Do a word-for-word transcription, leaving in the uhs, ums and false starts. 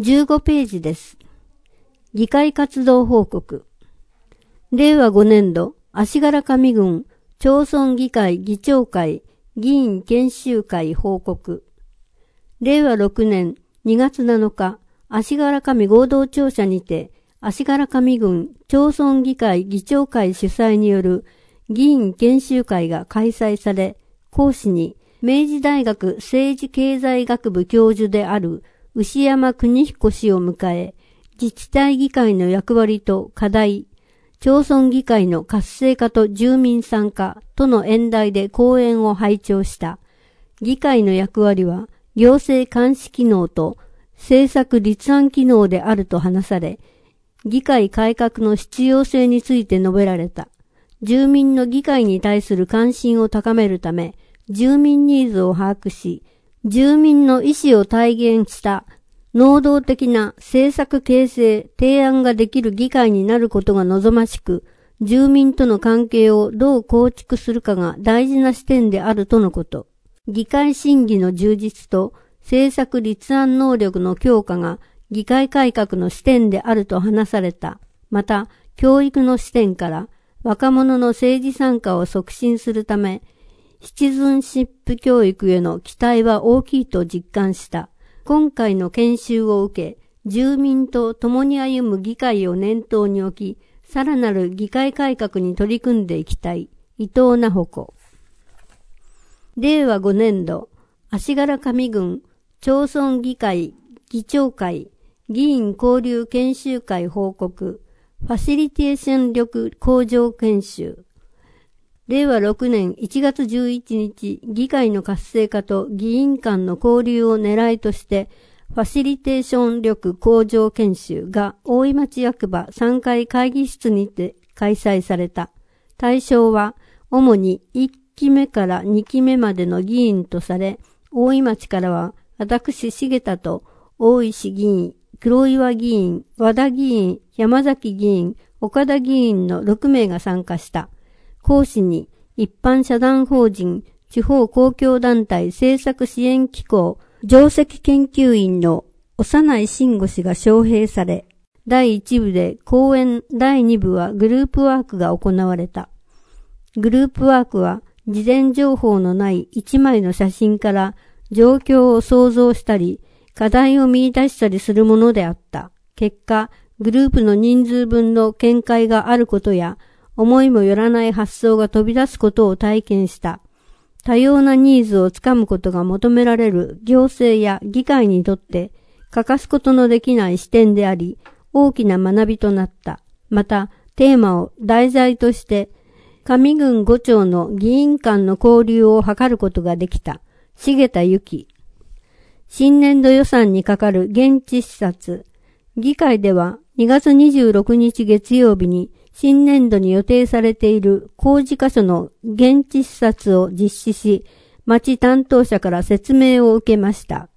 じゅうごページです。議会活動報告。れいわごねんど、足柄上郡町村議会議長会議員研修会報告。れいわろくねんにがつなのか、足柄上合同庁舎にて、足柄上郡町村議会議長会主催による議員研修会が開催され、講師に明治大学政治経済学部教授である牛山邦彦氏を迎え、自治体議会の役割と課題、町村議会の活性化と住民参加との演題で講演を拝聴した。議会の役割は行政監視機能と政策立案機能であると話され、議会改革の必要性について述べられた。住民の議会に対する関心を高めるため、住民ニーズを把握し、住民の意思を体現した能動的な政策形成、提案ができる議会になることが望ましく、住民との関係をどう構築するかが大事な視点であるとのこと。議会審議の充実と政策立案能力の強化が議会改革の視点であると話された。また、教育の視点から若者の政治参加を促進するため、シチズンシップ教育への期待は大きいと実感した。今回の研修を受け、住民と共に歩む議会を念頭に置き、さらなる議会改革に取り組んでいきたい。伊藤奈穂子。れいわごねんど、足柄上郡町村議会議長会議員交流研修会報告、ファシリテーション力向上研修。れいわろくねんいちがつじゅういちにち、議会の活性化と議員間の交流を狙いとして、ファシリテーション力向上研修が大井町役場さんかい会議室にて開催された。対象は、主にいっきめからにきめまでの議員とされ、大井町からは、私重田と大石議員、黒岩議員、和田議員、山崎議員、岡田議員のろくめいが参加した。講師に一般社団法人地方公共団体政策支援機構上席研究員の幼い慎吾氏が招聘され、だいいち部で講演だいに部はグループワークが行われた。グループワークは事前情報のないいちまいの写真から状況を想像したり、課題を見出したりするものであった。結果、グループの人数分の見解があることや、思いもよらない発想が飛び出すことを体験した。多様なニーズをつかむことが求められる行政や議会にとって欠かすことのできない視点であり、大きな学びとなった。また、テーマを題材として、上郡ご町の議員間の交流を図ることができた。重田由紀。新年度予算にかかる現地視察。議会ではにがつにじゅうろくにち月曜日に新年度に予定されている工事箇所の現地視察を実施し、町担当者から説明を受けました。